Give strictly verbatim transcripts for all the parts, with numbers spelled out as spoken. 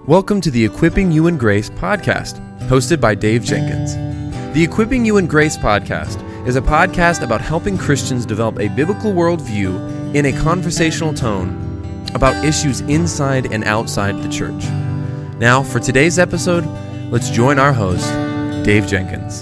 Welcome to the Equipping You in Grace podcast, hosted by Dave Jenkins. The Equipping You in Grace podcast is a podcast about helping Christians develop a biblical worldview in a conversational tone about issues inside and outside the church. Now, for today's episode, let's join our host, Dave Jenkins.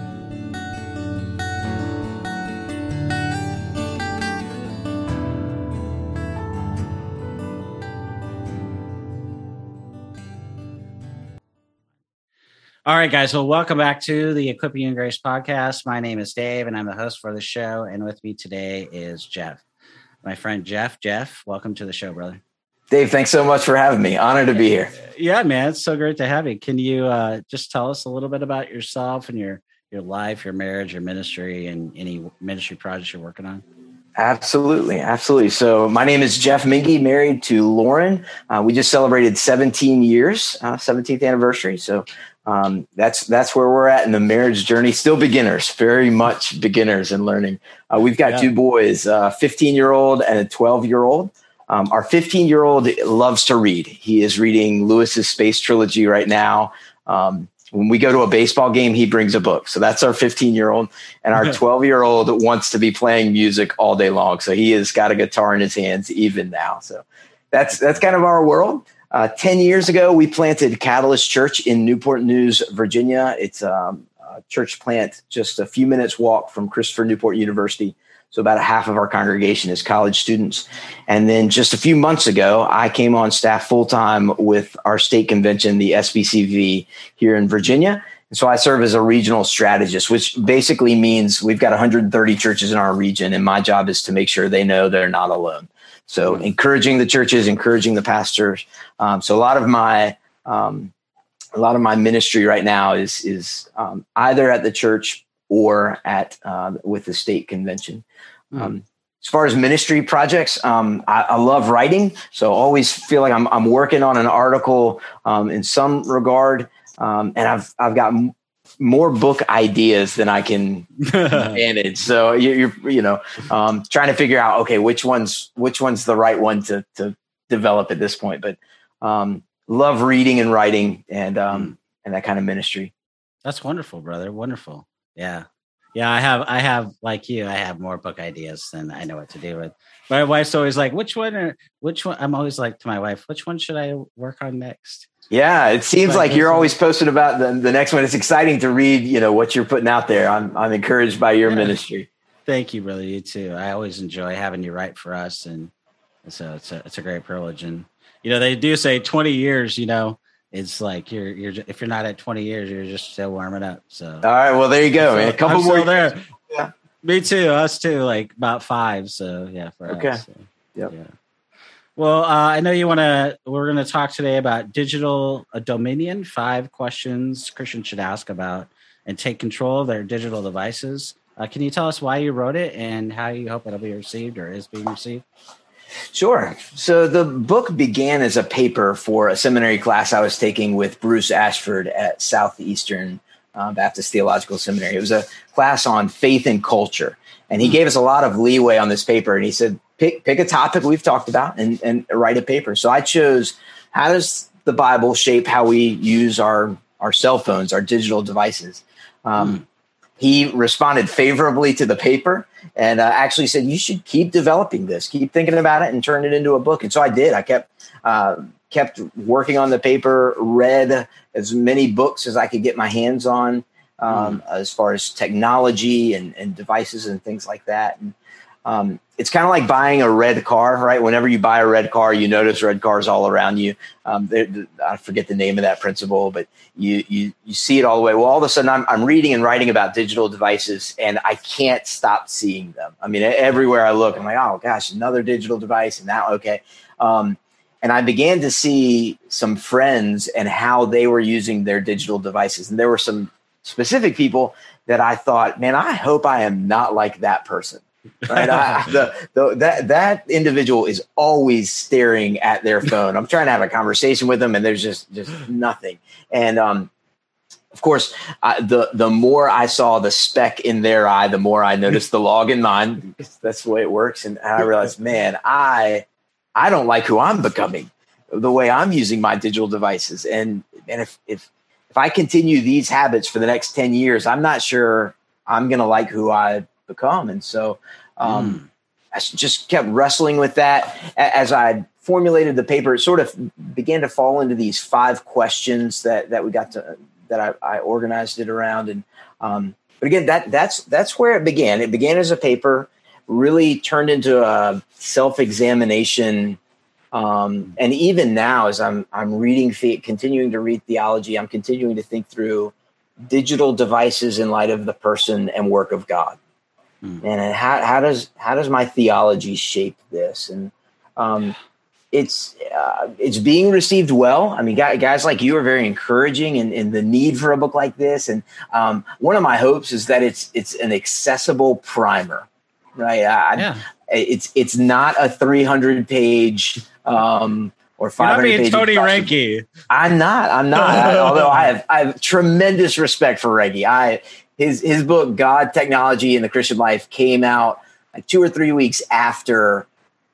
All right, guys. Well, welcome back to the Equipping You in Grace podcast. My name is Dave, and I'm the host for the show. And with me today is Jeff, my friend Jeff. Jeff, welcome to the show, brother. Dave, thanks so much for having me. Honored to be here. Yeah, man. It's so great to have you. Can you uh, just tell us a little bit about yourself and your, your life, your marriage, your ministry, and any ministry projects you're working on? Absolutely. Absolutely. So my name is Jeff Mingy, married to Lauren. Uh, we just celebrated seventeen years, uh, seventeenth anniversary. So um, that's that's where we're at in the marriage journey. Still beginners, very much beginners in learning. Uh, we've got yeah. two boys, a fifteen-year-old and a twelve-year-old. Um, our fifteen-year-old loves to read. He is reading Lewis's Space Trilogy right now. Um, When we go to a baseball game, he brings a book. So that's our fifteen-year-old. And our twelve-year-old wants to be playing music all day long. So he has got a guitar in his hands even now. So that's that's kind of our world. Uh, ten years ago, we planted Catalyst Church in Newport News, Virginia. It's um, a church plant just a few minutes walk from Christopher Newport University. So about a half of our congregation is college students. And then just a few months ago, I came on staff full-time with our state convention, the S B C V here in Virginia. And so I serve as a regional strategist, which basically means we've got one hundred thirty churches in our region. And my job is to make sure they know they're not alone. So encouraging the churches, encouraging the pastors. Um, so a lot of my um, a lot of my ministry right now is, is um, either at the church or at uh, with the state convention. Um, as far as ministry projects, um, I, I love writing, so always feel like I'm, I'm working on an article um, in some regard, um, and I've I've got m- more book ideas than I can manage. So you, you're you know um, trying to figure out okay which one's which one's the right one to to develop at this point. But um, love reading and writing and um, mm. and that kind of ministry. That's wonderful, brother. Wonderful. Yeah. Yeah, I have, I have, like you, I have more book ideas than I know what to do with. My wife's always like, which one, or which one? I'm always like to my wife, which one should I work on next? Yeah, it seems like you're always posting about the, the next one. It's exciting to read, you know, what you're putting out there. I'm I'm encouraged by your yeah. ministry. Thank you, brother. You too. I always enjoy having you write for us. And so it's a, it's a great privilege. And, you know, they do say twenty years, you know, it's like you're you're if you're not at twenty years, you're just still warming up. So all right, well there you go, so, man. A couple I'm more still there. Yeah, me too. Us too. Like about five. So yeah, for okay. us. So, yep. Yeah. Well, uh, I know you want to. We're going to talk today about digital uh, dominion. Five questions Christians should ask about and take control of their digital devices. Uh, can you tell us why you wrote it and how you hope it'll be received or is being received? Sure. So the book began as a paper for a seminary class I was taking with Bruce Ashford at Southeastern uh, Baptist Theological Seminary. It was a class on faith and culture. And he gave us a lot of leeway on this paper. And he said, pick pick a topic we've talked about and, and write a paper. So I chose, how does the Bible shape how we use our, our cell phones, our digital devices? Um, mm. He responded favorably to the paper and uh, actually said, you should keep developing this, keep thinking about it and turn it into a book. And so I did. I kept uh, kept working on the paper, read as many books as I could get my hands on um, mm. as far as technology and, and devices and things like that. And um, it's kind of like buying a red car, right? Whenever you buy a red car, you notice red cars all around you. Um, I forget the name of that principle, but you you you see it all the way. Well, all of a sudden, I'm I'm reading and writing about digital devices, and I can't stop seeing them. I mean, everywhere I look, I'm like, oh gosh, another digital device, and now okay. Um, and I began to see some friends and how they were using their digital devices, and there were some specific people that I thought, man, I hope I am not like that person. Right, I, the, the, that that individual is always staring at their phone. I'm trying to have a conversation with them, and there's just just nothing. And um, of course, I, the the more I saw the speck in their eye, the more I noticed the log in mine. That's the way it works. And I realized, man, I I don't like who I'm becoming. the way I'm using my digital devices. And, and if, if, if I continue these habits for the next ten years, I'm not sure I'm going to like who I become. And so um, mm. I just kept wrestling with that. As I formulated the paper, it sort of began to fall into these five questions that, that we got to, that I, I organized it around. And, um, but again, that that's, that's where it began. It began as a paper, really turned into a self-examination. Um, and even now, as I'm, I'm reading, the, continuing to read theology, I'm continuing to think through digital devices in light of the person and work of God. Mm. And how, how does, how does my theology shape this? And, um, It's uh, it's being received well. I mean, guys, guys like you are very encouraging in, in the need for a book like this. And um, one of my hopes is that it's it's an accessible primer, right? I, yeah. It's it's not a three hundred page um, or five hundred page. Tony Reinke. I'm not. I'm not. I, although I have I have tremendous respect for Reinke. I his his book God, Technology, and the Christian Life came out like two or three weeks after.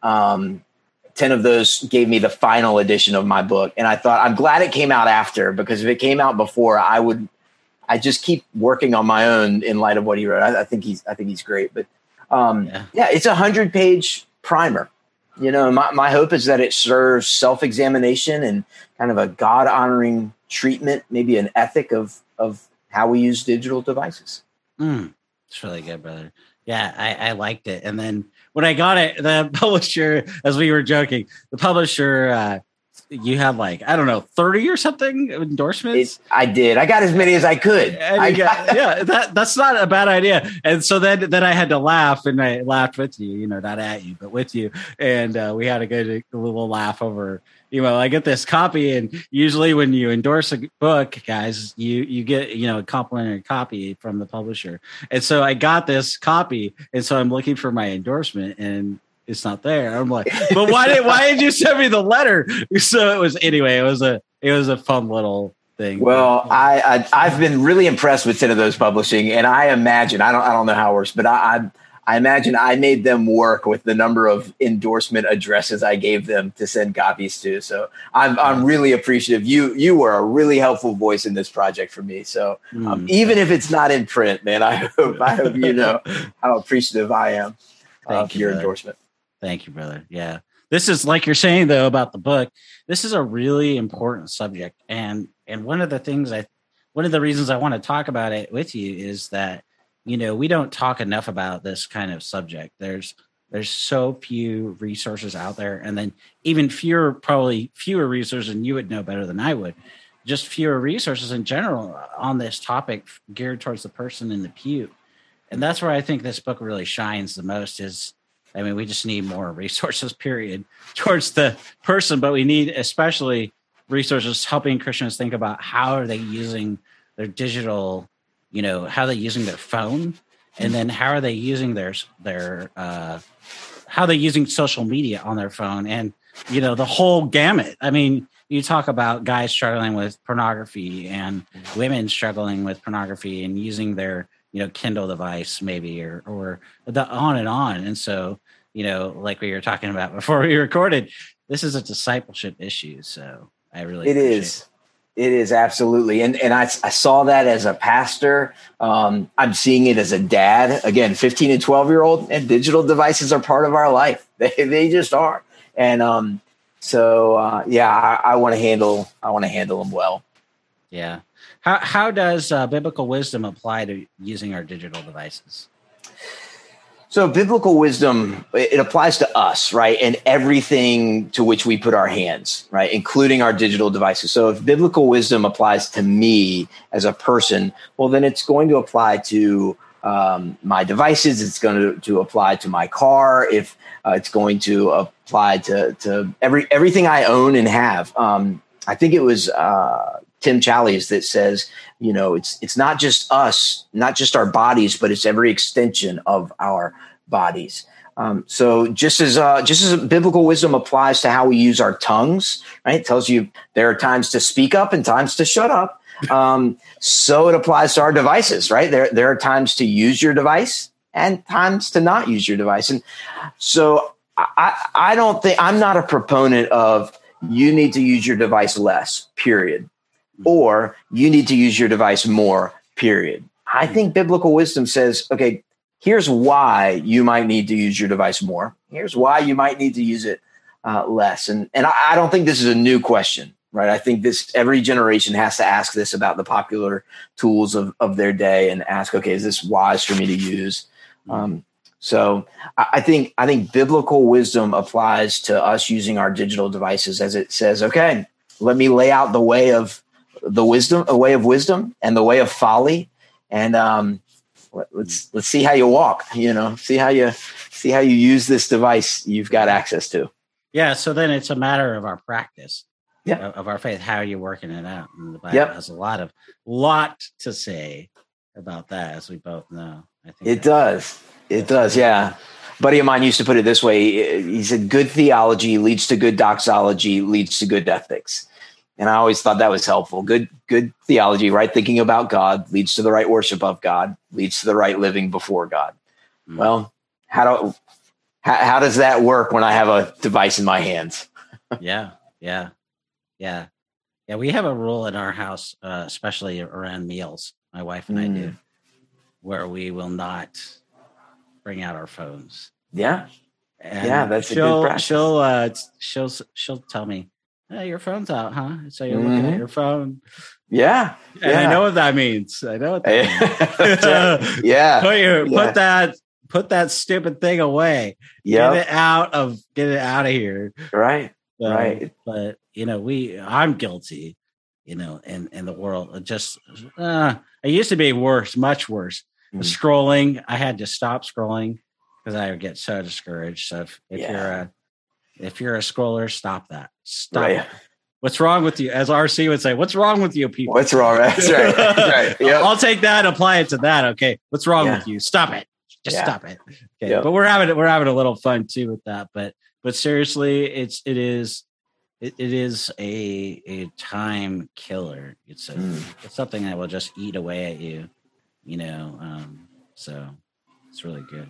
Um, ten of those gave me the final edition of my book. And I thought, I'm glad it came out after, because if it came out before, I would, I just keep working on my own in light of what he wrote. I, I think he's, I think he's great, but um, yeah. yeah, it's a hundred page primer. You know, my, my hope is that it serves self-examination and kind of a God honoring treatment, maybe an ethic of, of how we use digital devices. Mm, it's really good, brother. Yeah, I, I liked it. And then when I got it, the publisher, as we were joking, the publisher, uh, you had like, I don't know, thirty or something endorsements. It, I did. I got as many as I could. And I got, yeah, that, that's not a bad idea. And so then, then I had to laugh, and I laughed with you, you know, not at you, but with you. And uh, we had a good a little laugh over, you know, I get this copy, and usually when you endorse a book, guys, you, you get, you know, a complimentary copy from the publisher. And so I got this copy, and so I'm looking for my endorsement, and it's not there. I'm like, but why did, why did you send me the letter? So it was, anyway, it was a, it was a fun little thing. Well, I, I, I've been really impressed with ten of those publishing, and I imagine, I don't, I don't know how it works, but I, I I imagine I made them work with the number of endorsement addresses I gave them to send copies to. So I'm I'm really appreciative. You you were a really helpful voice in this project for me. So um, mm. even if it's not in print, man, I hope I hope you know how appreciative I am of you, your brother. endorsement. Thank you, brother. Yeah, this is, like you're saying though about the book, this is a really important subject, and and one of the things I, one of the reasons I want to talk about it with you is that, you know, we don't talk enough about this kind of subject. There's there's so few resources out there, and then even fewer, probably fewer resources, and you would know better than I would, just fewer resources in general on this topic geared towards the person in the pew. And that's where I think this book really shines the most is, I mean, we just need more resources, period, towards the person, but we need especially resources helping Christians think about how are they using their digital, you know, how are they using their phone, and then how are they using their, their, uh, how are they using social media on their phone, and, you know, the whole gamut. I mean, you talk about guys struggling with pornography and women struggling with pornography and using their, you know, Kindle device maybe, or, or the on and on. And so, you know, like we were talking about before we recorded, this is a discipleship issue. So I really, it is. It. It is absolutely. And and I, I saw that as a pastor. Um, I'm seeing it as a dad. Again, fifteen and twelve year old, and digital devices are part of our life. They they just are. And um, so, uh, yeah, I, I want to handle, I want to handle them well. Yeah. How, how does uh, biblical wisdom apply to using our digital devices? So biblical wisdom, it applies to us, right? And everything to which we put our hands, right? Including our digital devices. So if biblical wisdom applies to me as a person, well, then it's going to apply to um, my devices. It's going to, to apply to my car. If uh, it's going to apply to, to every, everything I own and have. Um, I think it was uh, Tim Challies that says, you know, it's it's not just us, not just our bodies, but it's every extension of our bodies. Um, so just as uh, just as biblical wisdom applies to how we use our tongues, right? It tells you there are times to speak up and times to shut up. Um, so it applies to our devices, right? There there are times to use your device and times to not use your device. And so I, I don't think I'm not a proponent of, you need to use your device less, period. Or you need to use your device more, period. I think biblical wisdom says, okay, here's why you might need to use your device more. Here's why you might need to use it uh, less. And, and I, I don't think this is a new question, right? I think this every generation has to ask this about the popular tools of, of their day and ask, okay, is this wise for me to use? Um, so I, I think I think biblical wisdom applies to us using our digital devices as it says, okay, let me lay out the way of the wisdom, a way of wisdom and the way of folly. And um, let's let's see how you walk, you know, see how you see how you use this device you've got access to. Yeah. So then it's a matter of our practice, yeah. of, of our faith. How are you working it out? And the Bible yep. has a lot of lot to say about that, as we both know. I think it does. It does. Yeah. A buddy of mine used to put it this way. He said, good theology leads to good doxology, leads to good ethics. And I always thought that was helpful. Good, good theology, right? Thinking about God leads to the right worship of God, leads to the right living before God. Mm. Well, how do how, how does that work when I have a device in my hands? yeah, yeah, yeah, yeah. We have a rule in our house, uh, especially around meals. My wife and mm. I do, where we will not bring out our phones. Yeah, and yeah, that's she'll, a good practice. She'll uh, she'll she'll tell me, hey, your phone's out, huh? So you're mm-hmm. looking at your phone. Yeah. And yeah. I know what that means. I know what that means. right. Yeah. Put your, yeah. put that, put that stupid thing away. Yep. Get it out of, get it out of here. Right. Um, right. But, you know, we, I'm guilty, you know, in, in the world. Just, uh, I used to be worse, much worse. Mm. Scrolling. I had to stop scrolling because I would get so discouraged. So if, if yeah. you're a, If you're a scroller, stop that. Stop right. it. What's wrong with you? As R C would say, what's wrong with you people? What's wrong? That's right. That's right. Yep. I'll take that and apply it to that. Okay. What's wrong yeah. with you? Stop it. Just yeah. stop it. Okay. Yep. But we're having we're having a little fun too with that. But but seriously, it's it is it, it is a a time killer. It's a mm. it's something that will just eat away at you, you know. Um, so it's really good.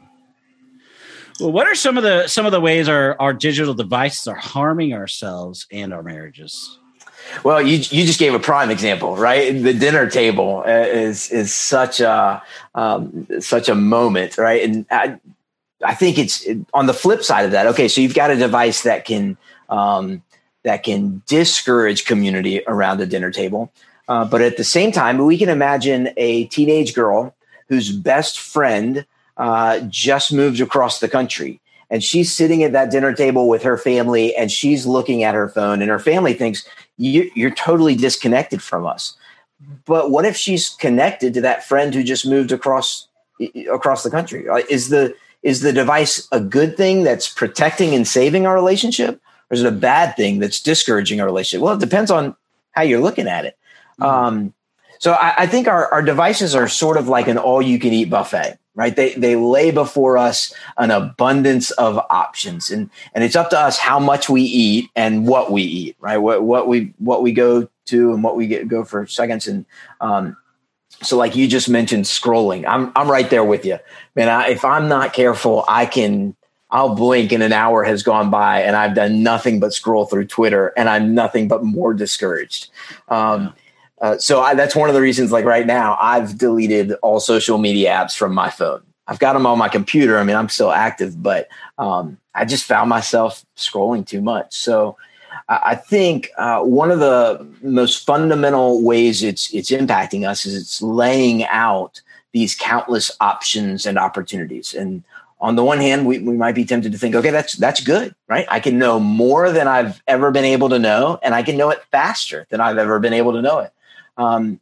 Well, what are some of the some of the ways our, our digital devices are harming ourselves and our marriages? Well, you you just gave a prime example, right? The dinner table is is such a um, such a moment, right? And I, I think it's on the flip side of that. Okay, so you've got a device that can um, that can discourage community around the dinner table, uh, but at the same time, we can imagine a teenage girl whose best friend Uh, just moved across the country, and she's sitting at that dinner table with her family, and she's looking at her phone, and her family thinks you, you're totally disconnected from us. But what if she's connected to that friend who just moved across across the country? Is the is the device a good thing that's protecting and saving our relationship, or is it a bad thing that's discouraging our relationship? Well, it depends on how you're looking at it. Mm-hmm. Um, so I, I think our, our devices are sort of like an all-you-can-eat buffet. Right. They they lay before us an abundance of options, and and it's up to us how much we eat and what we eat. Right. What what we what we go to and what we get go for seconds. And um, so like you just mentioned scrolling. I'm I'm right there with you, man. I, if I'm not careful, I can I'll blink and an hour has gone by and I've done nothing but scroll through Twitter, and I'm nothing but more discouraged. Um, yeah. Uh, so I, that's one of the reasons, like right now, I've deleted all social media apps from my phone. I've got them on my computer. I mean, I'm still active, but um, I just found myself scrolling too much. So I, I think uh, one of the most fundamental ways it's it's impacting us is it's laying out these countless options and opportunities. And on the one hand, we, we might be tempted to think, okay, that's that's good, right? I can know more than I've ever been able to know, and I can know it faster than I've ever been able to know it. Um,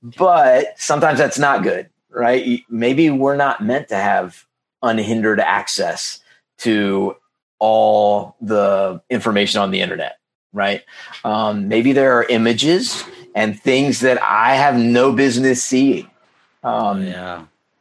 but sometimes that's not good, right? Maybe we're not meant to have unhindered access to all the information on the internet, right? Um, maybe there are images and things that I have no business seeing. Um, oh, yeah.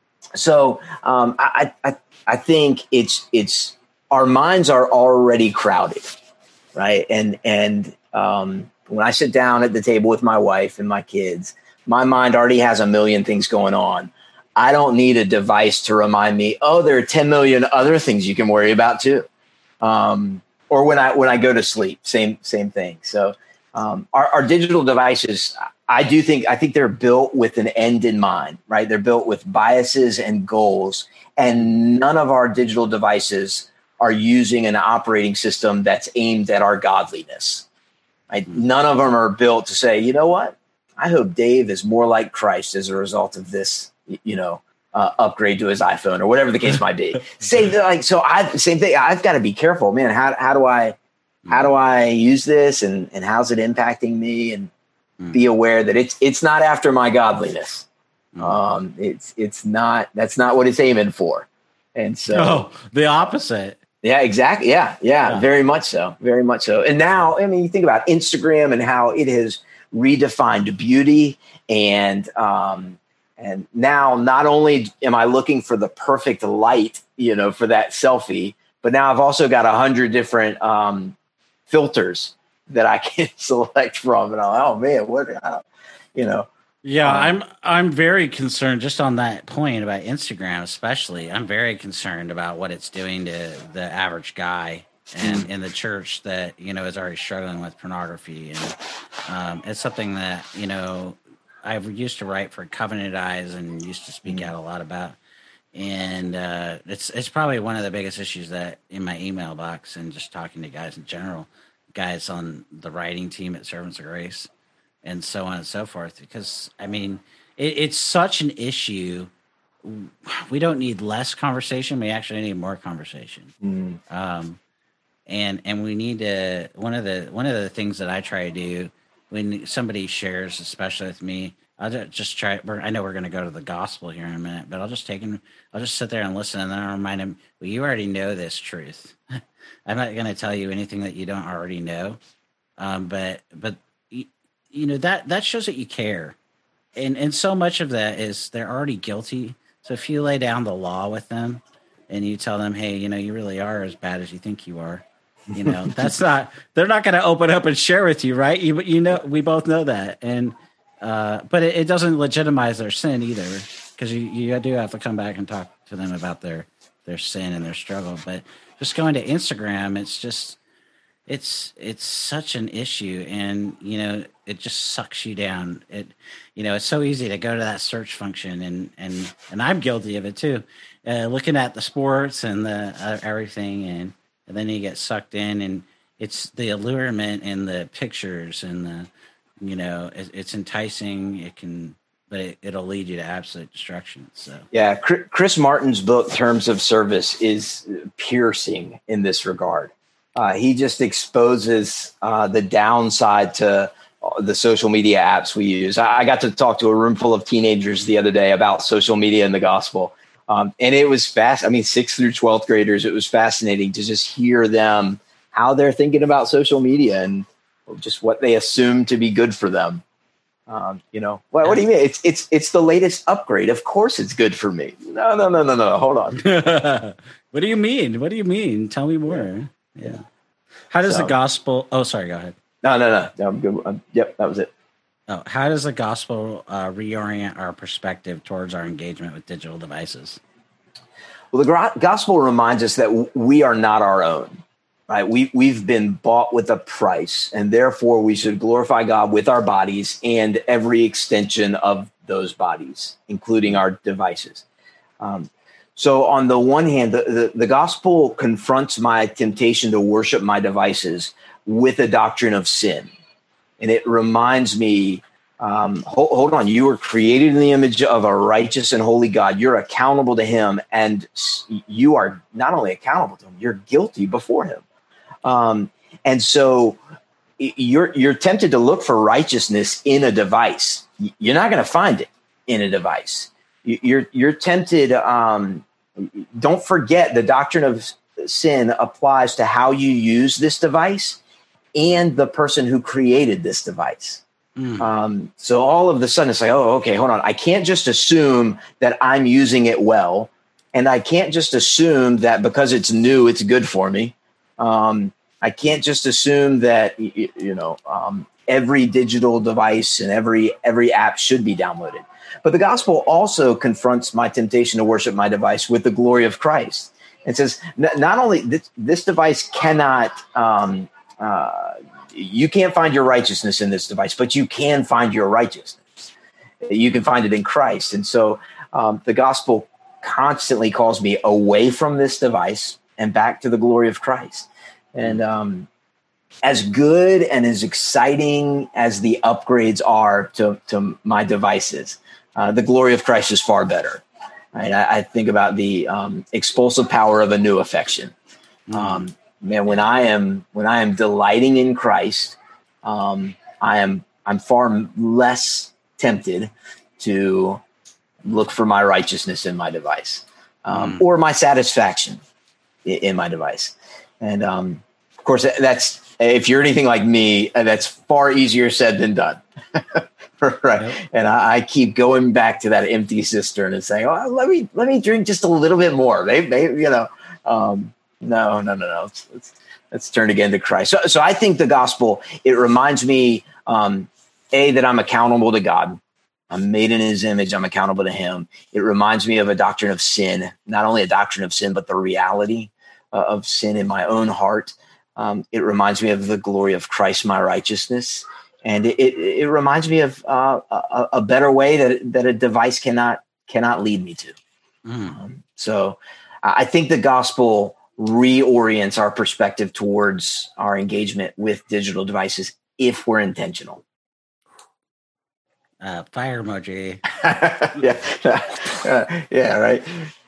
So um, I, I I think it's it's our minds are already crowded, right? And and um, when I sit down at the table with my wife and my kids, my mind already has a million things going on. I don't need a device to remind me, oh, there are ten million other things you can worry about too. Um, or when I when I go to sleep, same same thing. So um, our, our digital devices, I do think I think they're built with an end in mind, right? They're built with biases and goals, and none of our digital devices are using an operating system that's aimed at our godliness. Right? None of them are built to say, you know what? I hope Dave is more like Christ as a result of this, you know, uh, upgrade to his iPhone or whatever the case might be. Same like so. I same thing. I've got to be careful, man. How how do I how do I use this, and and how's it impacting me, and be aware that it's it's not after my godliness. Um, it's it's not that's not what it's aiming for. And so, oh, the opposite. Yeah, exactly. Yeah, yeah, Yeah. very much so. Very much so. And now, I mean, you think about Instagram and how it has redefined beauty. And um, and now not only am I looking for the perfect light, you know, for that selfie, but now I've also got a hundred different um, filters that I can select from. And I'm like, oh man, what, uh, you know. Yeah, Um, I'm I'm very concerned just on that point about Instagram, especially. I'm very concerned about what it's doing to the average guy and in the church that, you know, is already struggling with pornography. And um, it's something that, you know, I used to write for Covenant Eyes and used to speak out a lot about. And uh, it's it's probably one of the biggest issues that in my email box and just talking to guys in general, guys on the writing team at Servants of Grace, and so on and so forth. Because, I mean, it, it's such an issue. We don't need less conversation. We actually need more conversation. mm, Um, and and we need to, one of the one of the things that I try to do when somebody shares, especially with me, I'll ju- just try, we're, I know we're going to go to the gospel here in a minute, but I'll just take him, I'll just sit there and listen, and then I'll remind him, well, you already know this truth. I'm not going to tell you anything that you don't already know. Um, but, but, you know, that, that shows that you care. And, and so much of that is they're already guilty. So if you lay down the law with them and you tell them, hey, you know, you really are as bad as you think you are, you know, that's not, they're not going to open up and share with you. Right. You, you know, we both know that. And, uh, but it, it doesn't legitimize their sin either, because you, you do have to come back and talk to them about their, their sin and their struggle. But just going to Instagram, it's just, it's, it's such an issue, and, you know, it just sucks you down. It, you know, it's so easy to go to that search function, and, and, and I'm guilty of it too. Uh, looking at the sports and the uh, everything, and, and then you get sucked in, and it's the allurement and the pictures and the, you know, it, it's enticing. It can, but it, it'll lead you to absolute destruction. So yeah, Chris Martin's book, Terms of Service, is piercing in this regard. Uh, he just exposes uh, the downside to the social media apps we use. I, I got to talk to a room full of teenagers the other day about social media and the gospel. Um, and it was fast. I mean, sixth through twelfth graders, it was fascinating to just hear them, how they're thinking about social media and just what they assume to be good for them. Um, you know, what, what do you mean? It's, it's, it's the latest upgrade. Of course it's good for me. No, no, no, no, no. Hold on. What do you mean? What do you mean? Tell me more. Yeah. How does So- the gospel, oh, sorry, go ahead. No, no, no. no I'm good. Um, yep. That was it. Oh, how does the gospel uh, reorient our perspective towards our engagement with digital devices? Well, the gro- gospel reminds us that w- we are not our own, right? We, we've been bought with a price, and therefore we should glorify God with our bodies and every extension of those bodies, including our devices. Um, so on the one hand, the, the, the gospel confronts my temptation to worship my devices with a doctrine of sin. And it reminds me, um, hold, hold on, you were created in the image of a righteous and holy God. You're accountable to him, and you are not only accountable to him, you're guilty before him. Um, and so you're, you're tempted to look for righteousness in a device. You're not going to find it in a device. You're, you're tempted. Um, don't forget the doctrine of sin applies to how you use this device and the person who created this device. Mm. Um, so all of a sudden it's like, oh, okay, hold on. I can't just assume that I'm using it well. And I can't just assume that because it's new, it's good for me. Um, I can't just assume that, you, you know, um, every digital device and every, every app should be downloaded. But the gospel also confronts my temptation to worship my device with the glory of Christ. It says not only this, this device cannot, um, uh, you can't find your righteousness in this device, but you can find your righteousness. You can find it in Christ. And so um, the gospel constantly calls me away from this device and back to the glory of Christ. And um, as good and as exciting as the upgrades are to, to my devices, uh, the glory of Christ is far better. Right? I, I think about the um, expulsive power of a new affection. Mm. Um, man, when I am when I am delighting in Christ, um, I am I'm far less tempted to look for my righteousness in my device um, mm. or my satisfaction in, in my device. And um, of course, that's if you're anything like me, that's far easier said than done. Right. Yep. And I, I keep going back to that empty cistern and saying, oh, let me let me drink just a little bit more. Maybe, maybe you know, um, no, no, no, no. Let's, let's, let's turn again to Christ. So, so I think the gospel, it reminds me, um, A, that I'm accountable to God. I'm made in his image. I'm accountable to him. It reminds me of a doctrine of sin, not only a doctrine of sin, but the reality uh, of sin in my own heart. Um, it reminds me of the glory of Christ, my righteousness. And it, it, it reminds me of uh, a, a better way that, that a device cannot cannot lead me to. Mm. Um, so I think the gospel reorients our perspective towards our engagement with digital devices if we're intentional. Uh, fire emoji. yeah, uh, yeah, right.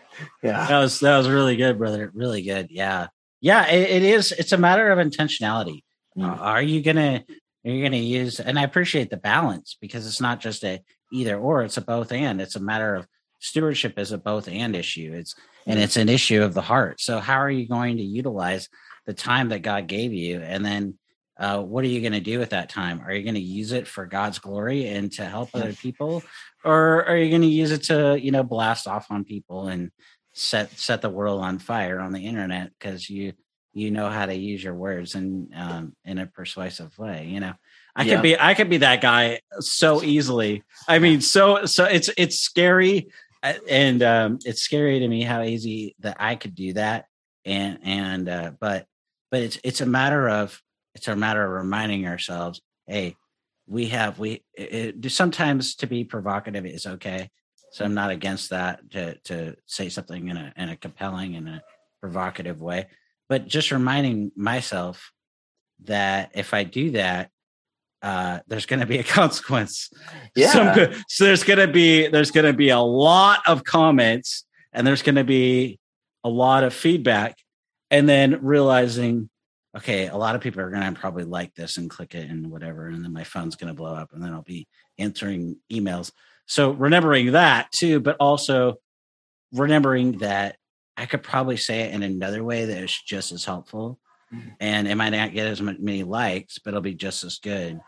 Yeah, that was that was really good, brother. Really good. Yeah, yeah. It, it is. It's a matter of intentionality. Mm. Uh, are you gonna? You're going to use, and I appreciate the balance because it's not just a either or, it's a both and. It's a matter of stewardship is a both and issue. It's and it's an issue of the heart. So how are you going to utilize the time that God gave you, and then uh, what are you going to do with that time? Are you going to use it for God's glory and to help other people, or are you going to use it to you know blast off on people and set set the world on fire on the internet because you. you know how to use your words in um, in a persuasive way. You know, I yeah. could be, I could be that guy so easily. I mean, so, so it's, it's scary. And um, it's scary to me how easy that I could do that. And, and, uh, but, but it's, it's a matter of, it's a matter of reminding ourselves, hey, we have, we, it, it, sometimes to be provocative is okay. So I'm not against that to, to say something in a, in a compelling and a provocative way. But just reminding myself that if I do that, uh, there's going to be a consequence. Yeah. Some, so there's going to be there's going to be a lot of comments, and there's going to be a lot of feedback, and then realizing, okay, a lot of people are going to probably like this and click it and whatever, and then my phone's going to blow up, and then I'll be answering emails. So remembering that too, but also remembering that I could probably say it in another way that is just as helpful, mm-hmm. and it might not get as many likes, but it'll be just as good.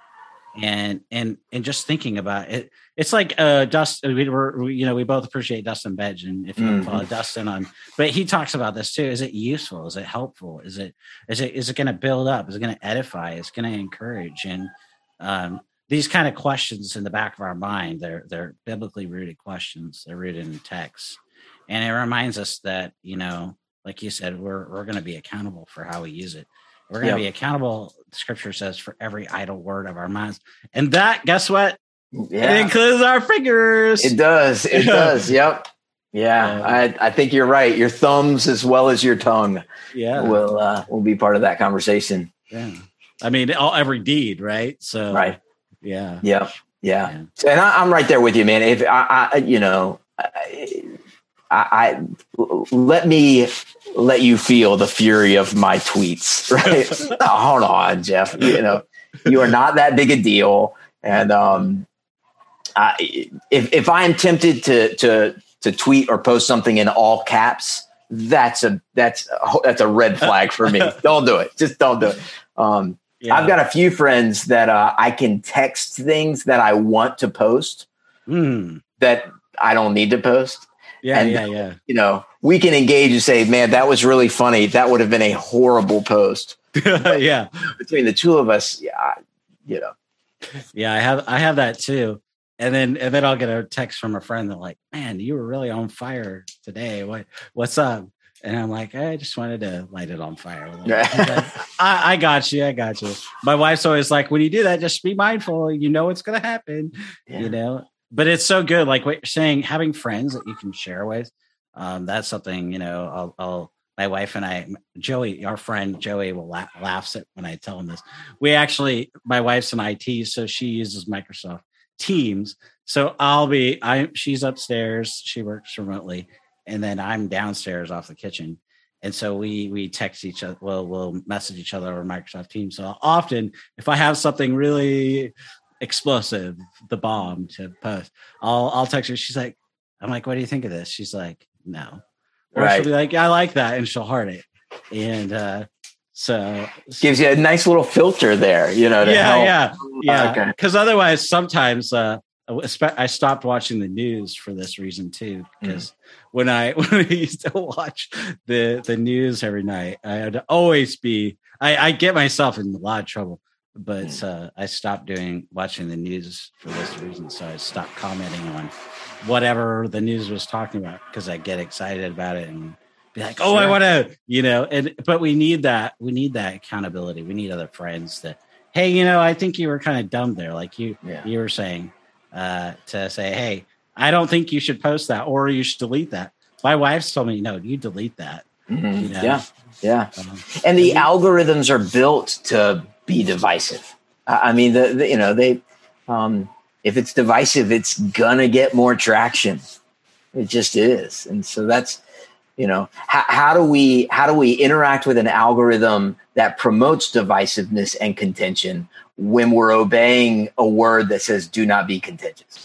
And and and just thinking about it, it's like uh, Dustin. We were, we, you know, we both appreciate Dustin Bedge, and if you mm-hmm. follow Dustin on, but he talks about this too. Is it useful? Is it helpful? Is it is it is it going to build up? Is it going to edify? Is it going to encourage? And um, these kind of questions in the back of our mind, they're they're biblically rooted questions. They're rooted in text. And it reminds us that, you know, like you said, we're we're going to be accountable for how we use it. We're going to yep. be accountable, the scripture says, for every idle word of our mouths. And that, guess what? Yeah. It includes our fingers. It does. It does. Yep. Yeah. yeah. I, I think you're right. Your thumbs as well as your tongue yeah. will uh, will be part of that conversation. Yeah. I mean, all, every deed, right? So, right. Yeah. Yep. Yeah. yeah. And I, I'm right there with you, man. If I, I you know, I, I, I let me let you feel the fury of my tweets, right? Oh, hold on, Jeff. You know, you are not that big a deal, and um, I, if if I am tempted to to to tweet or post something in all caps, that's a that's a, that's a red flag for me. Don't do it. Just don't do it. Um, yeah. I've got a few friends that uh, I can text things that I want to post mm. that I don't need to post. Yeah, and, yeah, yeah. You know, we can engage and say, man, that was really funny. That would have been a horrible post. Yeah. Between the two of us, yeah, you know. Yeah, I have I have that too. And then and then I'll get a text from a friend that like, man, you were really on fire today. What what's up? And I'm like, I just wanted to light it on fire. A little bit. Like, I, I got you. I got you. My wife's always like, when you do that, just be mindful. You know what's going to happen, yeah. you know? But it's so good. Like what you're saying, having friends that you can share with. Um, that's something, you know, I'll, I'll, my wife and I, Joey, our friend Joey will la- laughs at when I tell him this. We actually, my wife's in I T, so she uses Microsoft Teams. So I'll be, I, she's upstairs. She works remotely. And then I'm downstairs off the kitchen. And so we we text each other, well, we'll message each other over Microsoft Teams. So often, if I have something really explosive, the bomb to post, I'll I'll text her. She's like, I'm like, what do you think of this? She's like, no. Or right. she'll be like, I like that. And she'll heart it. And uh, so. Gives you a nice little filter there, you know, to yeah, help. Yeah, yeah. Because okay. otherwise, sometimes uh, I stopped watching the news for this reason, too, because mm. When I when I used to watch the, the news every night, I'd always be I, I get myself in a lot of trouble, but mm. uh, I stopped doing watching the news for this reason. So I stopped commenting on whatever the news was talking about because I get excited about it and be like, oh, sure. I want to, you know. And but we need that we need that accountability. We need other friends that, hey, you know, I think you were kind of dumb there, like you yeah. you were saying, uh, to say, hey. I don't think you should post that or you should delete that. My wife's told me, no, you delete that. Mm-hmm. You know? Yeah. Yeah. Um, and the I mean, algorithms are built to be divisive. I mean, the, the you know, they, um, if it's divisive, it's gonna get more traction. It just is. And so that's, you know, how, how do we, how do we interact with an algorithm that promotes divisiveness and contention when we're obeying a word that says, do not be contentious?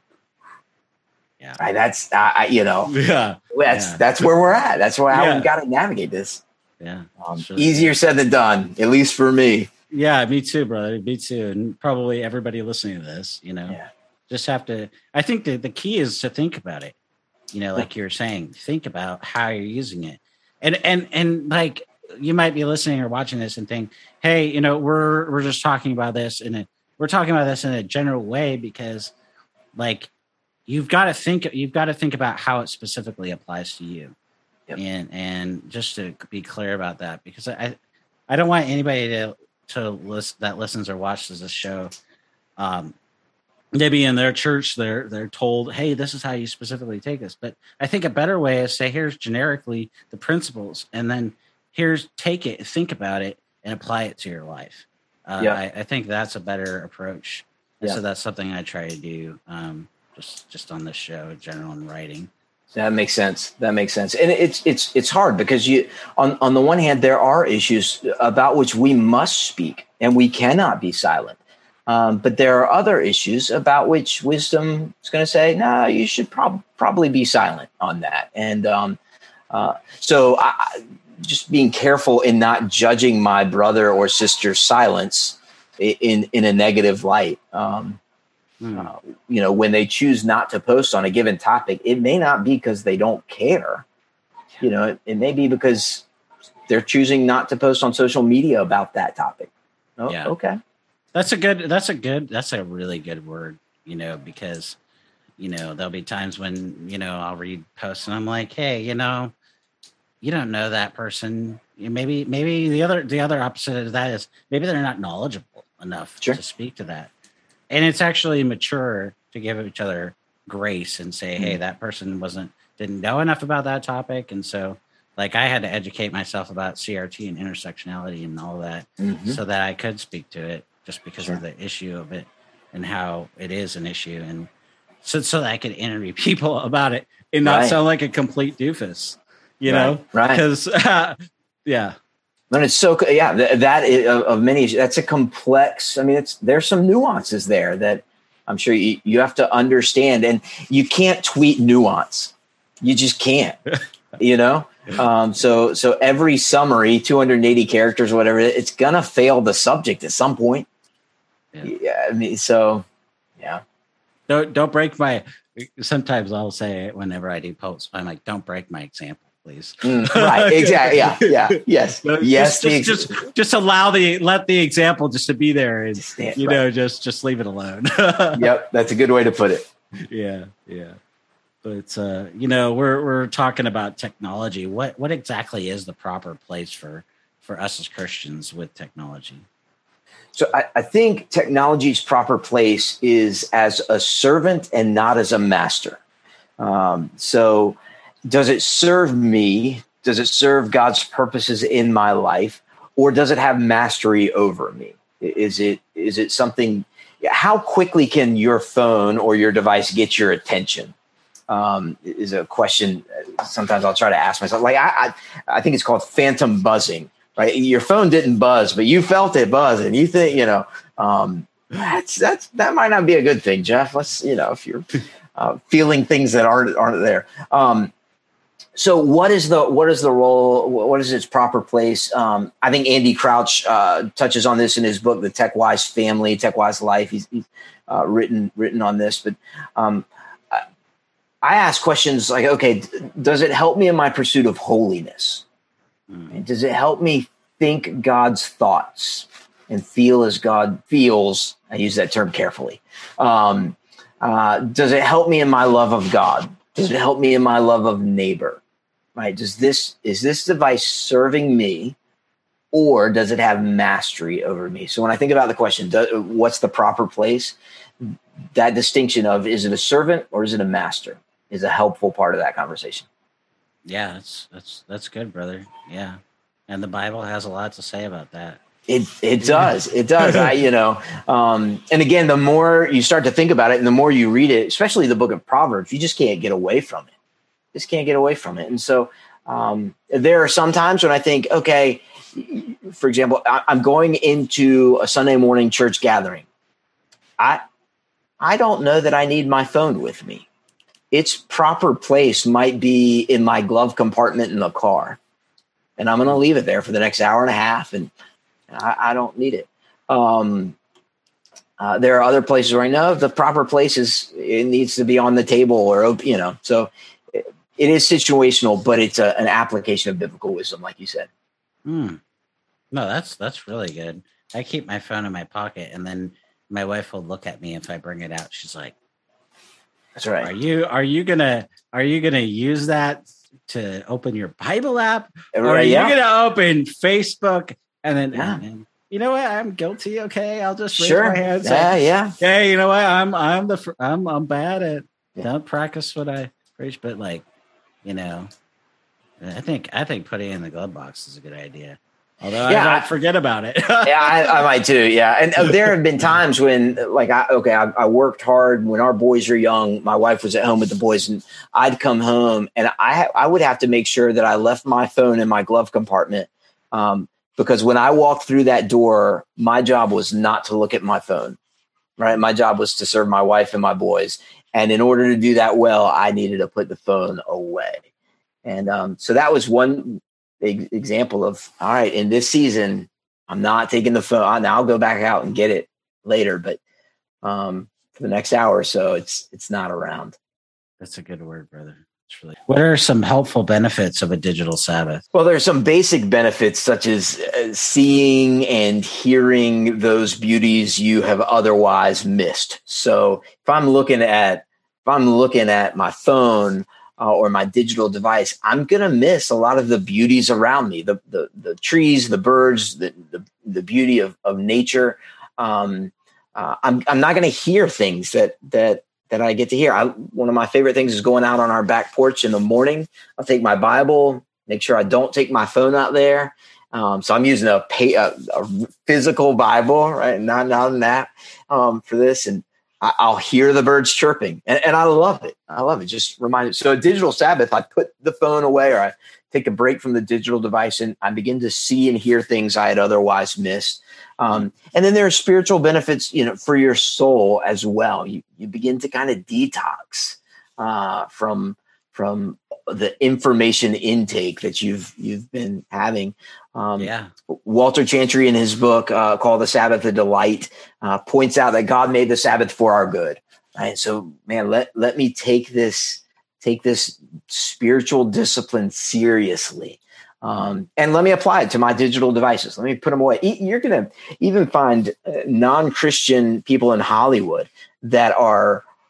Yeah, right. That's uh, you know. Yeah, that's yeah. that's where we're at. That's where yeah. we got to navigate this. Yeah, um, sure. Easier said than done, at least for me. Yeah, me too, brother. Me too, and probably everybody listening to this. You know, yeah. just have to. I think the the key is to think about it. You know, like you were saying, think about how you're using it, and and and like you might be listening or watching this and think, hey, you know, we're we're just talking about this in a we're talking about this in a general way because, like. You've got to think. You've got to think about how it specifically applies to you, yep. and and just to be clear about that, because I, I don't want anybody to to list that listens or watches this show, um, maybe in their church they're they're told, hey, this is how you specifically take this. But I think a better way is say, here's generically the principles, and then here's take it, think about it, and apply it to your life. Uh, yeah. I, I think that's a better approach. Yeah. So that's something I try to do. Um, Just, just on this show, general and writing. That makes sense. That makes sense. And it's it's it's hard because you on, on the one hand, there are issues about which we must speak and we cannot be silent. Um, but there are other issues about which wisdom is going to say, no, nah, you should prob- probably be silent on that. And um, uh, so I, just being careful in not judging my brother or sister's silence in, in a negative light. Um Hmm. Uh, you know, when they choose not to post on a given topic, it may not be because they don't care. Yeah. You know, it, it may be because they're choosing not to post on social media about that topic. Oh, yeah. Okay. That's a good, that's a good, that's a really good word, you know, because, you know, there'll be times when, you know, I'll read posts and I'm like, hey, you know, you don't know that person. Maybe, maybe the other, the other opposite of that is maybe they're not knowledgeable enough sure. to speak to that. And it's actually mature to give each other grace and say, hey, that person wasn't, didn't know enough about that topic. And so like I had to educate myself about C R T and intersectionality and all that mm-hmm. so that I could speak to it just because sure. of the issue of it and how it is an issue. And so, so that I could interview people about it and not right. sound like a complete doofus, you right. know? Right. Because, uh, yeah. And it's so, yeah, that, that is, of, of many, that's a complex, I mean, it's, there's some nuances there that I'm sure you, you have to understand, and you can't tweet nuance. You just can't, you know? Um, so, so every summary, two hundred eighty characters, whatever, it's going to fail the subject at some point. Yeah. yeah. I mean, so yeah. Don't, don't break my, sometimes I'll say it whenever I do posts, I'm like, don't break my example. Please. Mm, right. Exactly. Yeah. Yeah. Yes. Yes. Just, just, just, just allow the, let the example just to be there and, stand, you right. know, just, just leave it alone. Yep. That's a good way to put it. Yeah. Yeah. But uh, you know, we're we're talking about technology. What what exactly is the proper place for for us as Christians with technology? So I, I think technology's proper place is as a servant and not as a master. Um, so does it serve me? Does it serve God's purposes in my life, or does it have mastery over me? Is it is it something? How quickly can your phone or your device get your attention? Um, is a question sometimes I'll try to ask myself. Like I, I, I think it's called phantom buzzing. Right, your phone didn't buzz, but you felt it buzz, and you think you know um, that's that's that might not be a good thing, Jeff. Let's you know if you're uh, feeling things that aren't aren't there. Um, so what is the what is the role? What is its proper place? Um, I think Andy Crouch uh, touches on this in his book, The Tech Wise Family, Tech Wise Life. He's, he's uh, written written on this, but um, I, I ask questions like, okay, does it help me in my pursuit of holiness? Mm. Does it help me think God's thoughts and feel as God feels? I use that term carefully. Um, uh, does it help me in my love of God? Does it help me in my love of neighbor? Right? Does this is this device serving me, or does it have mastery over me? So when I think about the question, do, what's the proper place? That distinction of is it a servant or is it a master is a helpful part of that conversation. Yeah, that's that's that's good, brother. Yeah, and the Bible has a lot to say about that. It it does. It does. I, you know, um, and again, the more you start to think about it and the more you read it, especially the book of Proverbs, you just can't get away from it. Just can't get away from it. And so um, there are some times when I think, okay, for example, I, I'm going into a Sunday morning church gathering. I I don't know that I need my phone with me. Its proper place might be in my glove compartment in the car. And I'm going to leave it there for the next hour and a half. And I, I don't need it. Um, uh, there are other places where I know the proper place is, it needs to be on the table or, you know, so it, it is situational, but it's a, an application of biblical wisdom, like you said. Hmm. No, that's, that's really good. I keep my phone in my pocket, and then my wife will look at me if I bring it out. She's like, that's right. Are you, are you gonna, are you going to use that to open your Bible app? Or are you yeah. going to open Facebook? And then, yeah. and then, you know what? I'm guilty. Okay, I'll just raise sure. my hand. Yeah, say, yeah. Hey, you know what? I'm I'm the I'm I'm bad at yeah. don't practice what I preach, but like, you know, I think I think putting it in the glove box is a good idea. Although yeah, I might forget about it. yeah, I, I might too. Yeah, and uh, there have been times when, like, I okay, I, I worked hard when our boys were young. My wife was at home with the boys, and I'd come home, and I I would have to make sure that I left my phone in my glove compartment. Um, Because when I walked through that door, my job was not to look at my phone, right? My job was to serve my wife and my boys. And in order to do that well, I needed to put the phone away. And um, so that was one e- example of, all right, in this season, I'm not taking the phone. Now I'll go back out and get it later. But um, for the next hour or so, it's it's not around. That's a good word, brother. Really, what are some helpful benefits of a digital Sabbath? Well, there are some basic benefits such as uh, seeing and hearing those beauties you have otherwise missed. So if I'm looking at if I'm looking at my phone uh, or my digital device, I'm going to miss a lot of the beauties around me, the the, the trees, the birds, the the, the beauty of, of nature. Um, uh, I'm I'm not going to hear things that that. that I get to hear. I, one of my favorite things is going out on our back porch in the morning. I'll take my Bible, make sure I don't take my phone out there. Um, so I'm using a, pay, a, a physical Bible, right? Not, not an app um, for this. And I, I'll hear the birds chirping, and, and I love it. I love it. Just remind me. So a digital Sabbath, I put the phone away, or I take a break from the digital device, and I begin to see and hear things I had otherwise missed. Um, and then there are spiritual benefits, you know, for your soul as well. You you begin to kind of detox uh, from from the information intake that you've you've been having. Um, yeah. Walter Chantry, in his book uh, called "The Sabbath a Delight," uh, points out that God made the Sabbath for our good. Right. So, man, let let me take this take this spiritual discipline seriously. Um, and let me apply it to my digital devices. Let me put them away. You're going to even find uh, non-Christian people in Hollywood that are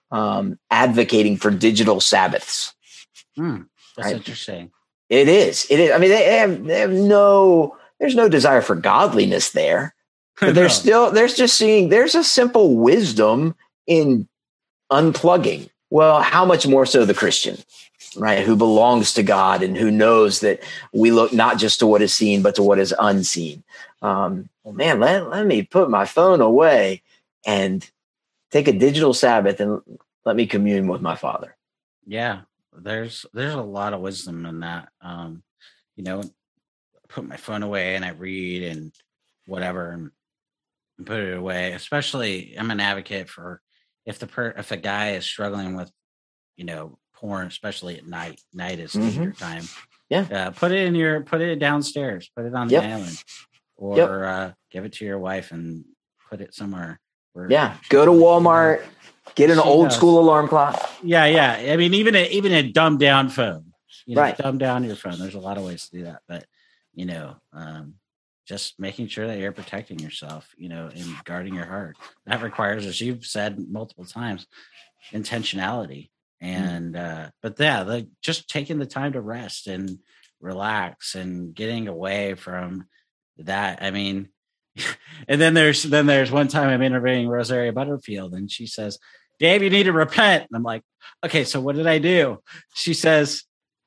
um, advocating for digital Sabbaths. Hmm, that's right? interesting. It is. It is. I mean, they have, they have no, there's no desire for godliness there, but there's No. still, there's just seeing, there's a simple wisdom in unplugging. Well, how much more so the Christian, right? Who belongs to God and who knows that we look not just to what is seen, but to what is unseen. Um, well, man, let, let me put my phone away and take a digital Sabbath and let me commune with my Father. Yeah, there's there's a lot of wisdom in that. Um, you know, put my phone away and I read and whatever and, and put it away. Especially, I'm an advocate for if the per, if a guy is struggling with, you know, porn, especially at night. Night is Mhm. leisure time. Yeah. Uh, put it in your put it downstairs. Put it on the Yep. island, or Yep. uh, give it to your wife and put it somewhere. Where Yeah. Go to Walmart, get an She old knows. school alarm clock. Yeah, yeah. I mean, even a, even a dumbed down phone. You know, Right. dumb down your phone. There's a lot of ways to do that, but you know, um, just making sure that you're protecting yourself, you know, and guarding your heart. That requires, as you've said multiple times, intentionality. And uh, but yeah, like just taking the time to rest and relax and getting away from that. I mean, and then there's then there's one time I'm interviewing Rosaria Butterfield, and she says, "Dave, you need to repent." And I'm like, "Okay, so what did I do?" She says,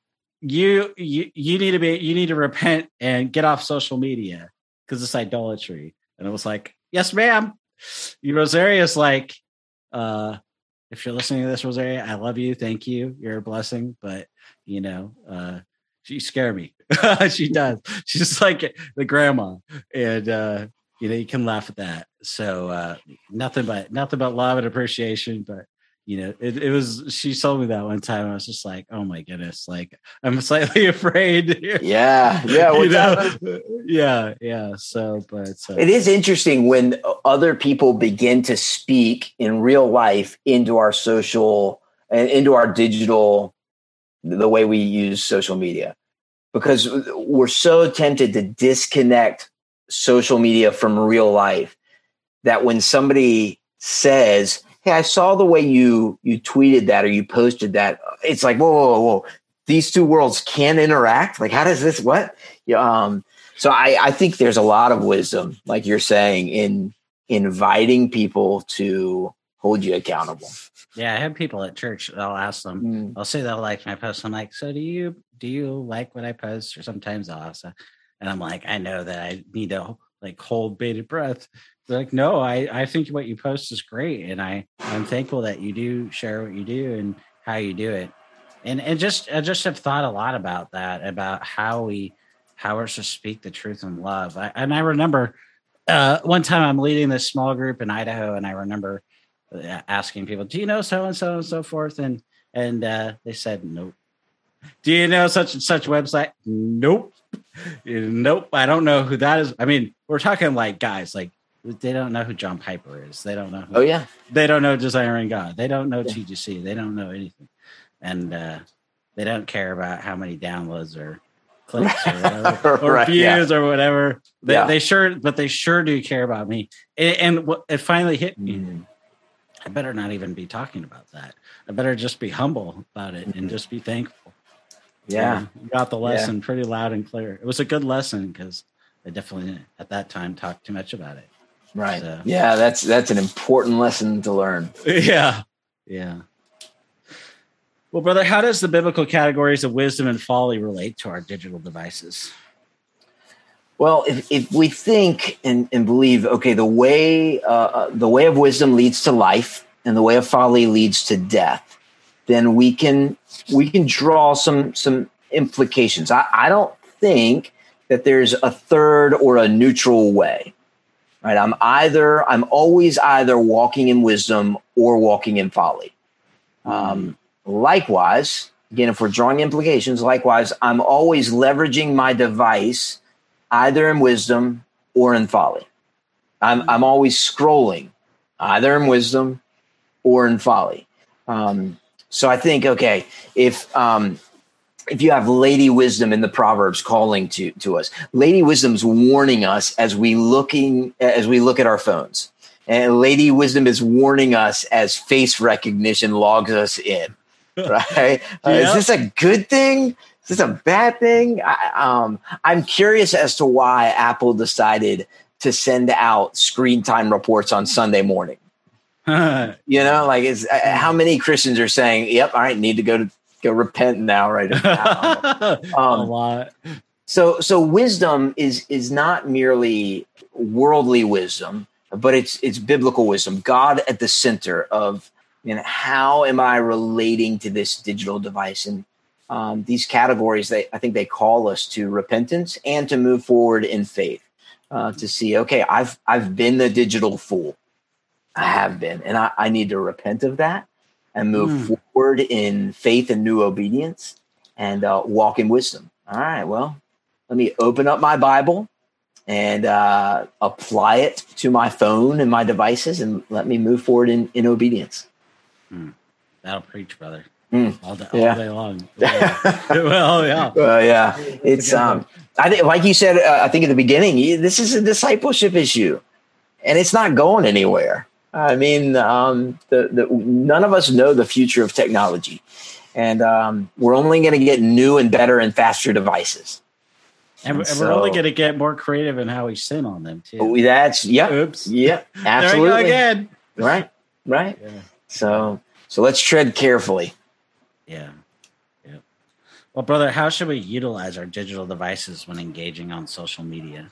"You you you need to be you need to repent and get off social media because it's idolatry." And I was like, "Yes, ma'am." You Rosaria's like, uh, if you're listening to this, Rosaria, I love you. Thank you. You're a blessing. But, you know, uh, she scared me. She does. She's just like the grandma. And, uh, you know, you can laugh at that. So uh, nothing but nothing but love and appreciation. But, you know, it, it was, she told me that one time. I was just like, oh my goodness. Like, I'm slightly afraid. Yeah. Yeah. You what's know? happening? Yeah. Yeah. So, but uh, It is interesting when other people begin to speak in real life into our social and into our digital, the way we use social media, because we're so tempted to disconnect social media from real life that when somebody says, "Hey, I saw the way you you tweeted that or you posted that," it's like, whoa, whoa, whoa, whoa. These two worlds can interact. Like, how does this, what? Yeah, um, so I, I think there's a lot of wisdom, like you're saying, in inviting people to hold you accountable. yeah, I have people at church. I'll ask them. Mm. I'll say they'll like my post. I'm like, so do you do you like what I post? Or sometimes I'll ask, that. And I'm like, I know that I need to like hold bated breath. They're like, no, I I think what you post is great, and I I'm thankful that you do share what you do and how you do it. And and just I just have thought a lot about that, about how we how we're to speak the truth in love. I, and I remember uh, one time I'm leading this small group in Idaho, and I remember asking people, "Do you know so and so and so forth?" And and uh, they said, "Nope." "Do you know such and such website?" "Nope." "Nope, I don't know who that is." I mean, we're talking like guys, like they don't know who John Piper is. They don't know. Who, Oh yeah, they don't know Desiring God. They don't know Yeah. T G C. They don't know anything, and uh, they don't care about how many downloads or clicks or whatever, or Right, views or whatever. They, Yeah. they sure, but they sure do care about me. And, and what it finally hit me. Mm. I better not even be talking about that. I better just be humble about it and just be thankful. yeah. You got the lesson pretty loud and clear. It was a good lesson because I definitely at that time talked too much about it. Right. So- Yeah, that's that's an important lesson to learn. Yeah. Yeah. Well, brother, how does the biblical categories of wisdom and folly relate to our digital devices? Well, if, if we think and, and believe, okay, the way uh, the way of wisdom leads to life, and the way of folly leads to death, then we can we can draw some some implications. I, I don't think that there's a third or a neutral way. Right? I'm either I'm always either walking in wisdom or walking in folly. Um, likewise, again, if we're drawing implications, likewise, I'm always leveraging my device either in wisdom or in folly. I'm I'm always scrolling either in wisdom or in folly. Um, so I think, okay, if um, if you have Lady Wisdom in the Proverbs calling to to us, Lady Wisdom's warning us as we looking as we look at our phones. And Lady Wisdom is warning us as face recognition logs us in. Right? Uh, Yep. Is this a good thing? Is this a bad thing? I, um, I'm curious as to why Apple decided to send out screen time reports on Sunday morning. You know, like it's, uh, how many Christians are saying, "Yep, all right, need to go to go repent now." Right? now. A Um, lot. So, so wisdom is is not merely worldly wisdom, but it's it's biblical wisdom. God at the center of, you know, how am I relating to this digital device? And um, these categories, they I think they call us to repentance and to move forward in faith. Uh, to see, okay, I've I've been the digital fool. I have been, and I, I need to repent of that and move Mm. forward in faith and new obedience and uh, walk in wisdom. All right, well, let me open up my Bible and uh, apply it to my phone and my devices, and let me move forward in, in obedience. That'll preach, brother. Mm. All, day, all Yeah. day long. Yeah. Well, yeah. Well, yeah, it's good um, one. I think, like you said, uh, I think at the beginning, you, this is a discipleship issue, and it's not going anywhere. I mean, um, the, the none of us know the future of technology, and um, we're only going to get new and better and faster devices. And, And and we're only so- going to get more creative in how we sin on them, too. Oh, that's yeah, Oops. yeah, There we absolutely, go again. right, right. Yeah. So, so let's tread carefully. Yeah. Yeah. Well, brother, how should we utilize our digital devices when engaging on social media?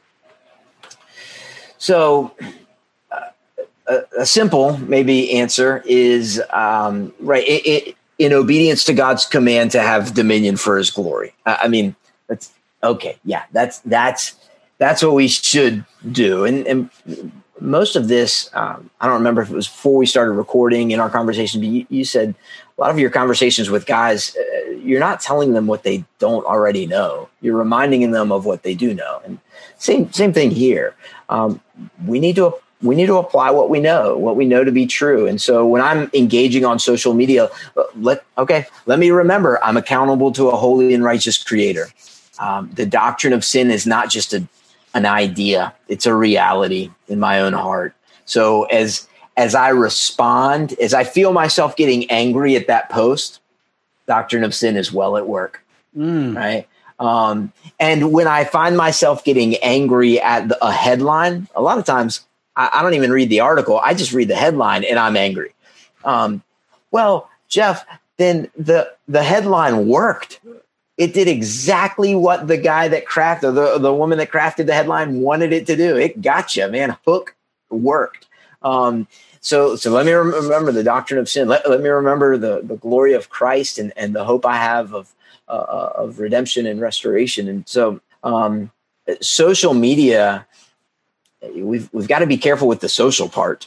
So, uh, a, a simple maybe answer is um, right it, it, in obedience to God's command to have dominion for His glory. I, I mean, that's okay. Yeah, that's that's that's what we should do. And, and most of this, um, I don't remember if it was before we started recording in our conversation, but you, you said a lot of your conversations with guys, uh, you're not telling them what they don't already know. You're reminding them of what they do know. And same same thing here. Um, we need to we need to apply what we know, what we know to be true. And so when I'm engaging on social media, let okay, let me remember I'm accountable to a holy and righteous Creator. Um, the doctrine of sin is not just a an idea; it's a reality in my own heart. So as as I respond, as I feel myself getting angry at that post, doctrine of sin is well at work, Mm. right? Um, and when I find myself getting angry at the, a headline, a lot of times I, I don't even read the article. I just read the headline and I'm angry. Um, well, Jeff, then the the headline worked. It did exactly what the guy that crafted, the, the woman that crafted the headline wanted it to do. It got you, man. Hook worked. Um, so, so let me rem- remember the doctrine of sin. Let, let me remember the, the glory of Christ and, and the hope I have of, uh, of redemption and restoration. And so, um, social media, we've, we've got to be careful with the social part.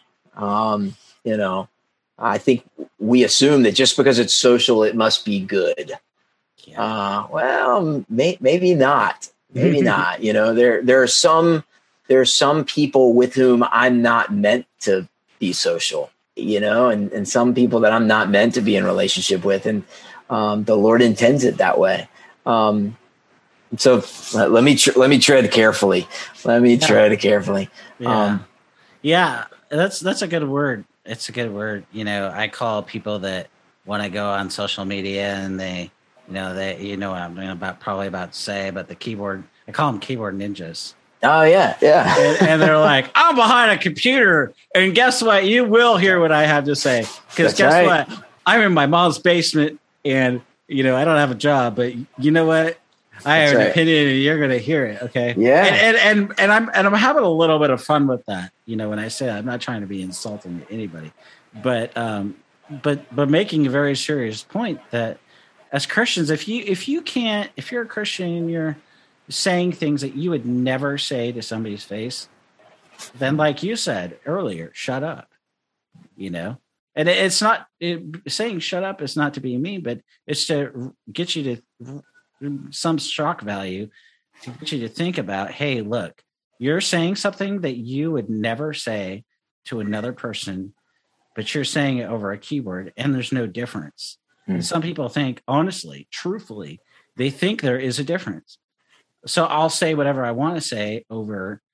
Um, you know, I think we assume that just because it's social, it must be good. Yeah. Uh, well, may, maybe not. Maybe not. You know, there there are some there are some people with whom I'm not meant to be social. You know, and and some people that I'm not meant to be in relationship with, and um, the Lord intends it that way. Um, so let, let me tr- let me tread carefully. Let me Yeah. tread carefully. Yeah. Um, yeah. That's, that's a good word. It's a good word. You know, I call people that want to go on social media and they, you know, they, you know, what I'm about probably about to say, but the keyboard, I call them keyboard ninjas. oh yeah, yeah. and, and they're like, I'm behind a computer. And guess what? You will hear what I have to say. Because That's guess right. what? I'm in my mom's basement and, you know, I don't have a job, but you know what? I have That's an right. opinion and you're going to hear it. Okay. Yeah. And, and, and, and I'm, and I'm having a little bit of fun with that. You know, when I say that, I'm not trying to be insulting to anybody, but, um, but, but making a very serious point that as Christians, if you, if you can't, if you're a Christian and you're saying things that you would never say to somebody's face, then like you said earlier, shut up, you know? And it, it's not it, saying shut up is not to be mean, but it's to get you to some shock value to get you to think about, hey, look, you're saying something that you would never say to another person, but you're saying it over a keyboard and there's no difference. Hmm. And some people think, honestly, truthfully, they think there is a difference. So I'll say whatever I want to say over,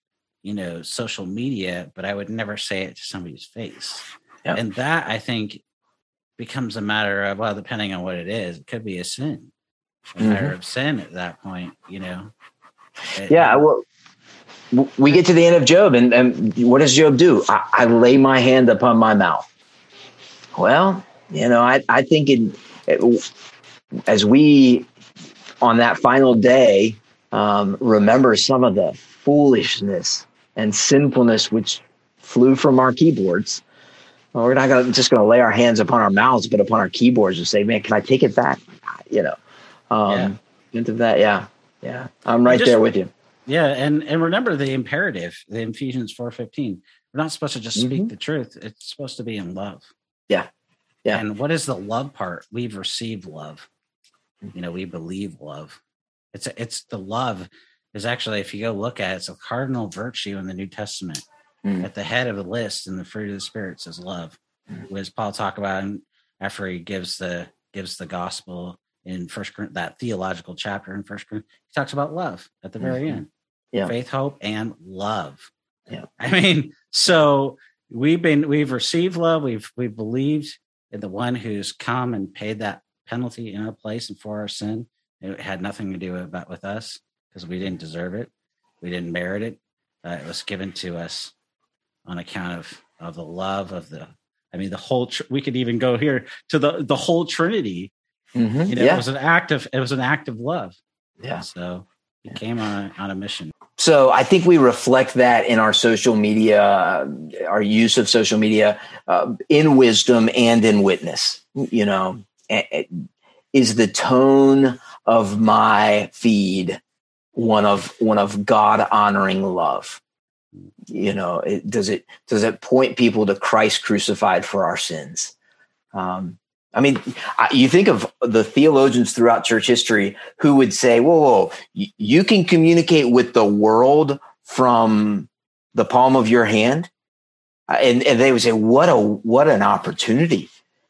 you know, social media, but I would never say it to somebody's face. Yeah. And that, I think, becomes a matter of, well, depending on what it is, it could be a sin, a mm-hmm. matter of sin at that point, you know? It, yeah. Well, we get to the end of Job, and, and what does Job do? I, I lay my hand upon my mouth. Well, you know, I, I think it, it, as we, on that final day, um, remember some of the foolishness and sinfulness which flew from our keyboards, well, we're not gonna, just going to lay our hands upon our mouths, but upon our keyboards and say, man, can I take it back? You know, um, yeah. into that. Yeah. Yeah. I'm right just, there with you. Yeah. And, and remember the imperative, the Ephesians four fifteen, we're not supposed to just speak mm-hmm. the truth. It's supposed to be in love. Yeah. Yeah. And what is the love part? We've received love. You know, we believe love. It's a, it's the love is actually, if you go look at it, it's a cardinal virtue in the New Testament. Mm. At the head of the list in the fruit of the Spirit says love. Mm. What does Paul talk about after he gives the gives the gospel in First Corinthians, that theological chapter in First Corinthians? He talks about love at the very mm-hmm. end. Yeah. Faith, hope, and love. Yeah. I mean, so we've been we've received love. We've we've believed in the one who's come and paid that penalty in our place and for our sin. It had nothing to do about with us because we didn't deserve it. We didn't merit it. Uh, it was given to us on account of, of the love of the, I mean, the whole, tr- we could even go here to the, the whole Trinity. Mm-hmm. You know, yeah. It was an act of, it was an act of love. Yeah. So he yeah. came on a, on a mission. So I think we reflect that in our social media, uh, our use of social media uh, in wisdom and in witness. You know, is the tone of my feed one of one of God honoring love? You know, it, does it does it point people to Christ crucified for our sins? Um, I mean, I, you think of the theologians throughout church history who would say, whoa, whoa, you, you can communicate with the world from the palm of your hand. And, and they would say, what a what an opportunity.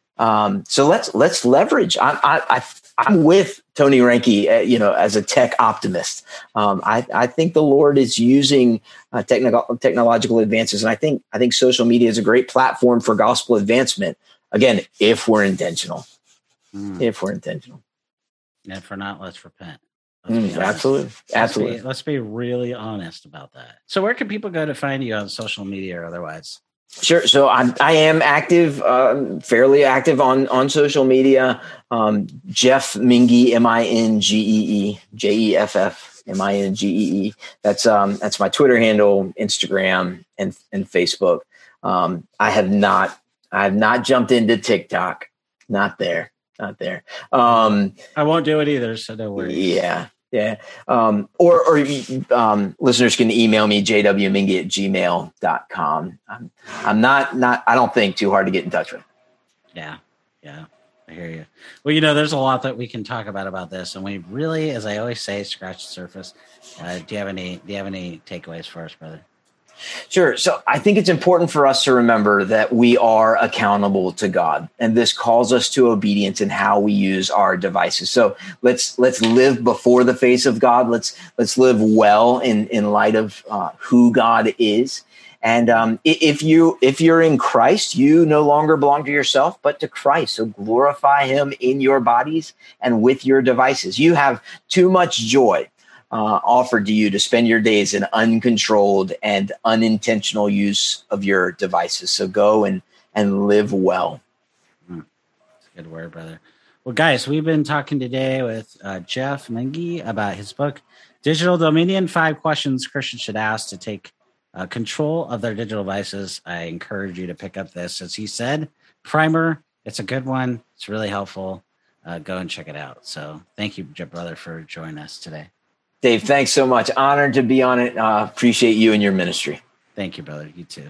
Um, so let's let's leverage. I, I, I, I'm with Tony Reinke, uh, you know, as a tech optimist. Um, I, I think the Lord is using uh, technical technological advances, and I think I think social media is a great platform for gospel advancement. Again, if we're intentional, mm. if we're intentional, and if we're not, let's repent. Let's mm, absolutely, absolutely. Let's be, let's be really honest about that. So, where can people go to find you on social media or otherwise? Sure. So I'm, I am active, uh, fairly active on, on social media. Um, Jeff Minge, M I N G E E, J E F F, M I N G E E. That's, um, that's my Twitter handle, Instagram, and, and Facebook. Um, I have not, I have not jumped into TikTok. Not there, not there. Um, I won't do it either. So don't worry. Yeah. Yeah. Um, or, or, um, listeners can email me, j w minge at gmail dot com. I'm, I'm not, not, I don't think too hard to get in touch with. Yeah. Yeah. I hear you. Well, you know, there's a lot that we can talk about, about this. And we really, as I always say, scratch the surface. Uh, do you have any, do you have any takeaways for us, brother? Sure. So I think it's important for us to remember that we are accountable to God, and this calls us to obedience in how we use our devices. So let's let's live before the face of God. Let's let's live well in in light of uh, who God is. And um, if you if you're in Christ, you no longer belong to yourself, but to Christ. So glorify Him in your bodies and with your devices. You have too much joy Uh, offered to you to spend your days in uncontrolled and unintentional use of your devices. So go and, and live well. Mm, that's a good word, brother. Well, guys, we've been talking today with uh, Jeff Minge about his book, Digital Dominion, Five Questions Christians Should Ask to Take uh, Control of Their Digital Devices. I encourage you to pick up this. As he said, primer, it's a good one. It's really helpful. Uh, go and check it out. So thank you, brother, for joining us today. Dave, thanks so much. Honored to be on it. Uh, appreciate you and your ministry. Thank you, brother. You too.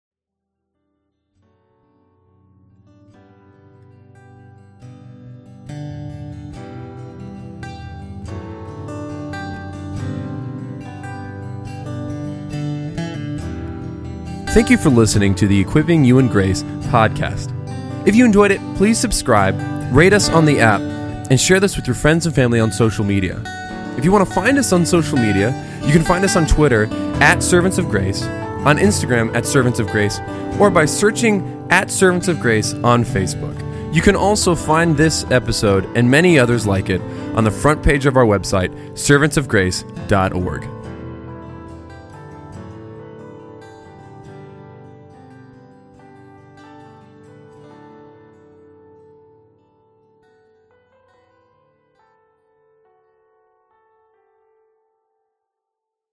Thank you for listening to the Equipping You in Grace podcast. If you enjoyed it, please subscribe, rate us on the app, and share this with your friends and family on social media. If you want to find us on social media, You can find us on Twitter at Servants of Grace, on Instagram at Servants of Grace, or by searching at Servants of Grace on Facebook. You can also find this episode and many others like it on the front page of our website, servants of grace dot org.